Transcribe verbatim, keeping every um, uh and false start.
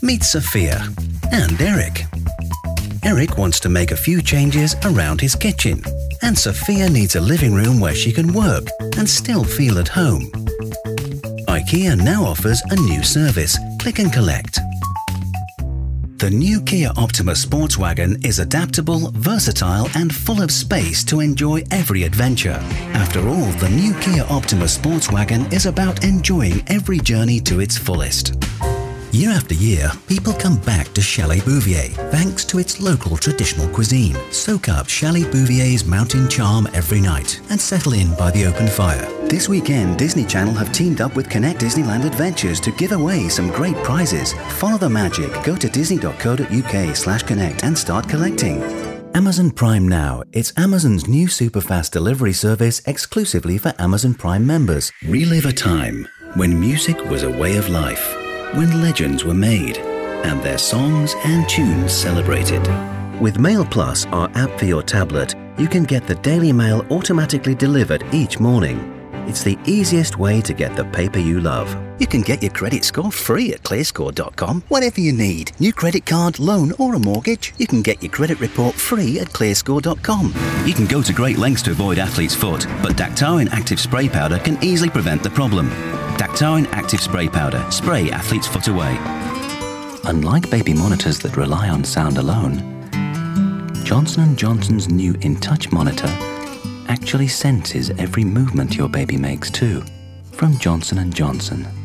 Meet Sophia and Eric. Eric wants to make a few changes around his kitchen, and Sophia needs a living room where she can work and still feel at home. IKEA now offers a new service, Click and Collect. The new Kia Optima Sportswagon is adaptable, versatile and full of space to enjoy every adventure. After all, the new Kia Optima Sportswagon is about enjoying every journey to its fullest. Year after year, people come back to Chalet Bouvier thanks to its local traditional cuisine. Soak up Chalet Bouvier's mountain charm every night and settle in by the open fire. This weekend, Disney Channel have teamed up with Connect Disneyland Adventures to give away some great prizes. Follow the magic. Go to disney dot co dot uk slash connect and start collecting. Amazon Prime Now. It's Amazon's new super fast delivery service exclusively for Amazon Prime members. Relive a time when music was a way of life, when legends were made and their songs and tunes celebrated. With Mail Plus, our app for your tablet, you can get the Daily Mail automatically delivered each morning. It's the easiest way to get the paper you love. You can get your credit score free at clear score dot com. Whatever you need, new credit card, loan or a mortgage, you can get your credit report free at clear score dot com. You can go to great lengths to avoid athlete's foot, but Dactaren Active Spray Powder can easily prevent the problem. Dactaren Active Spray Powder. Spray athlete's foot away. Unlike baby monitors that rely on sound alone, Johnson and Johnson's new InTouch monitor actually senses every movement your baby makes too. From Johnson and Johnson.